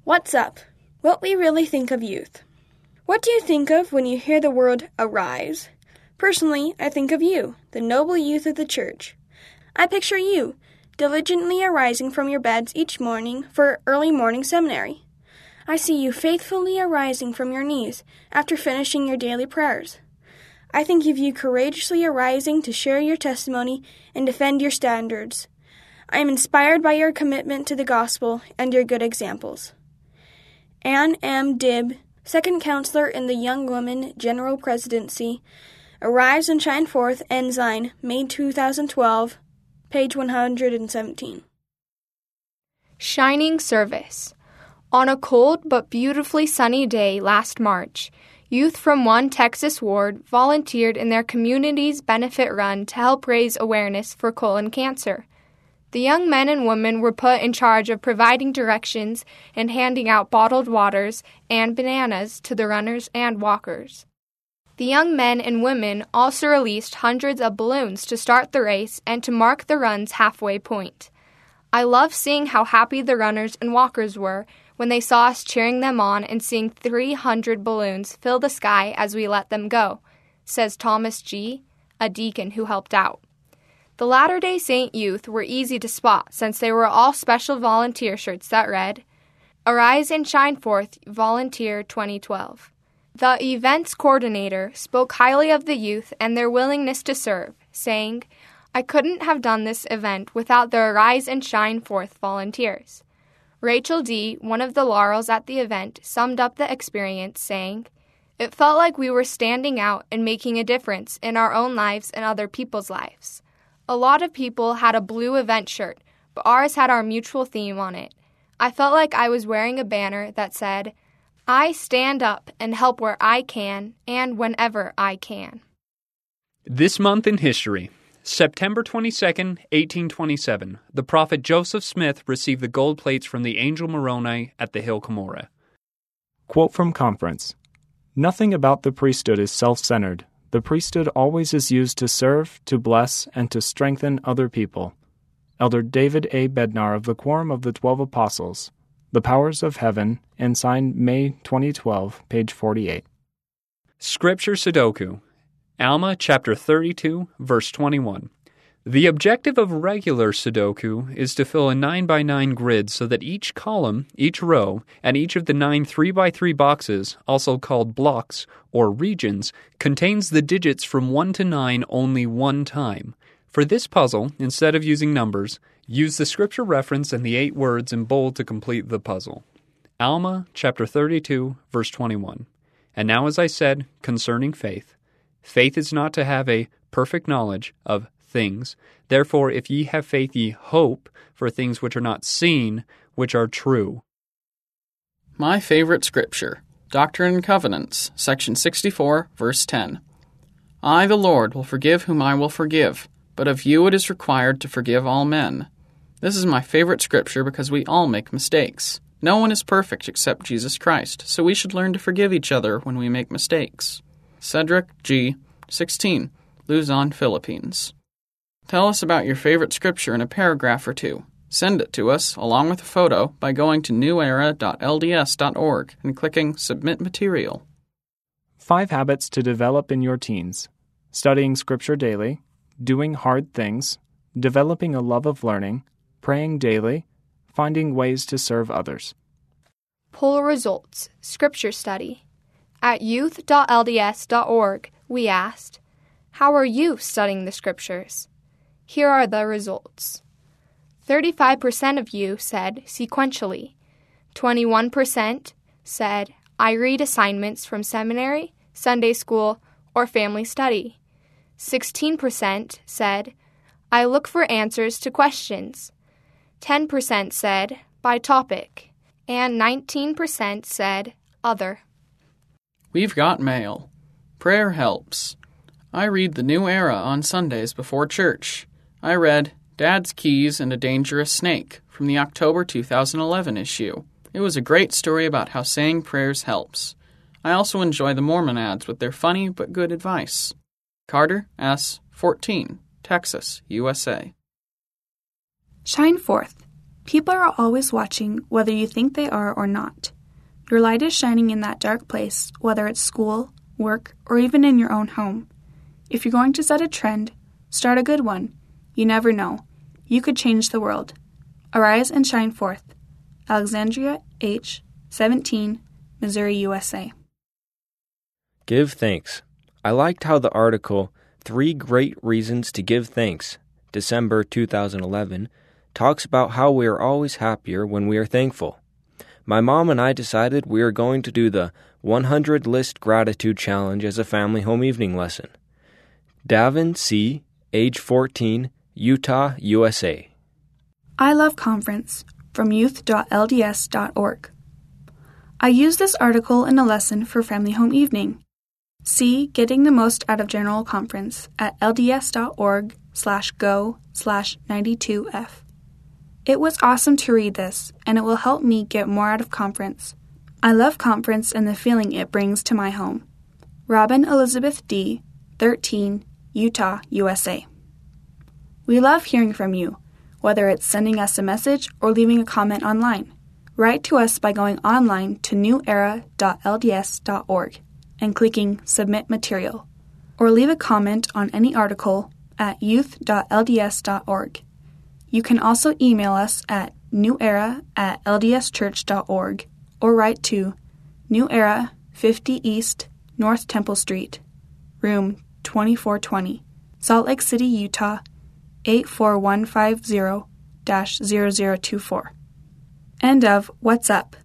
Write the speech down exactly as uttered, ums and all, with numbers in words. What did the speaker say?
What's up? What we really think of youth. What do you think of when you hear the word arise? Personally, I think of you, the noble youth of the church. I picture you, diligently arising from your beds each morning for early morning seminary. I see you faithfully arising from your knees after finishing your daily prayers. I think of you courageously arising to share your testimony and defend your standards. I am inspired by your commitment to the gospel and your good examples. Anne M. Dibb, second counselor in the Young Women General Presidency, Arise and Shine Forth, Ensign, May two thousand twelve, page one hundred seventeen. Shining Service. On a cold but beautifully sunny day last March, youth from one Texas ward volunteered in their community's benefit run to help raise awareness for colon cancer. The young men and women were put in charge of providing directions and handing out bottled waters and bananas to the runners and walkers. The young men and women also released hundreds of balloons to start the race and to mark the run's halfway point. I love seeing how happy the runners and walkers were when they saw us cheering them on and seeing three hundred balloons fill the sky as we let them go, says Thomas G., a deacon who helped out. The Latter-day Saint youth were easy to spot since they were all special volunteer shirts that read, Arise and Shine Forth, Volunteer twenty twelve. The events coordinator spoke highly of the youth and their willingness to serve, saying, I couldn't have done this event without the Arise and Shine Forth volunteers. Rachel D., one of the laurels at the event, summed up the experience, saying, It felt like we were standing out and making a difference in our own lives and other people's lives. A lot of people had a blue event shirt, but ours had our mutual theme on it. I felt like I was wearing a banner that said, I stand up and help where I can and whenever I can. This month in history. September twenty-second, eighteen twenty-seven, the prophet Joseph Smith received the gold plates from the angel Moroni at the hill Cumorah. Quote from conference. Nothing about the priesthood is self-centered. The priesthood always is used to serve, to bless, and to strengthen other people. Elder David A. Bednar of the Quorum of the Twelve Apostles. The Powers of Heaven, Ensign, May twenty twelve, page forty-eight. Scripture Sudoku. Alma chapter thirty-two, verse twenty-one. The objective of regular Sudoku is to fill a nine by nine grid so that each column, each row, and each of the nine three by three boxes, also called blocks or regions, contains the digits from one to nine only one time. For this puzzle, instead of using numbers, use the scripture reference and the eight words in bold to complete the puzzle. Alma chapter thirty-two, verse twenty-one. And now, as I said, concerning faith, faith is not to have a perfect knowledge of things. Therefore, if ye have faith, ye hope for things which are not seen, which are true. My favorite scripture, Doctrine and Covenants, section sixty-four, verse ten. I, the Lord, will forgive whom I will forgive, but of you it is required to forgive all men. This is my favorite scripture because we all make mistakes. No one is perfect except Jesus Christ, so we should learn to forgive each other when we make mistakes. Cedric G., sixteen, Luzon, Philippines. Tell us about your favorite scripture in a paragraph or two. Send it to us, along with a photo, by going to new era dot l d s dot org and clicking Submit Material. Five habits to develop in your teens. Studying Scripture daily, doing hard things, developing a love of learning, praying daily, finding ways to serve others. Poll results. Scripture study. At youth dot l d s dot org, we asked, How are you studying the Scriptures? Here are the results. thirty-five percent of you said sequentially. twenty-one percent said, I read assignments from seminary, Sunday school, or family study. sixteen percent said, I look for answers to questions. ten percent said, by topic. And nineteen percent said, other. We've got mail. Prayer helps. I read the New Era on Sundays before church. I read Dad's Keys and a Dangerous Snake from the October two thousand eleven issue. It was a great story about how saying prayers helps. I also enjoy the Mormon ads with their funny but good advice. Carter S., fourteen, Texas, U S A. Shine Forth. People are always watching, whether you think they are or not. Your light is shining in that dark place, whether it's school, work, or even in your own home. If you're going to set a trend, start a good one. You never know. You could change the world. Arise and shine forth. Alexandria H., seventeen, Missouri, U S A. Give thanks. I liked how the article, Three Great Reasons to Give Thanks, December two thousand eleven, talks about how we are always happier when we are thankful. My mom and I decided we are going to do the one hundred List Gratitude Challenge as a family home evening lesson. Davin C., age fourteen, Utah, U S A. I Love Conference from youth dot l d s dot org. I use this article in a lesson for family home evening. See Getting the Most Out of General Conference at lds.org slash go slash 92f. It was awesome to read this, and it will help me get more out of conference. I love conference and the feeling it brings to my home. Robin Elizabeth D., thirteen, Utah, U S A. We love hearing from you, whether it's sending us a message or leaving a comment online. Write to us by going online to new era dot l d s dot org and clicking Submit Material, or leave a comment on any article at youth dot l d s dot org. You can also email us at newera at l d s church dot org or write to New Era, fifty East, North Temple Street, room twenty-four twenty, Salt Lake City, Utah, eight four one five zero dash zero zero two four. End of What's Up?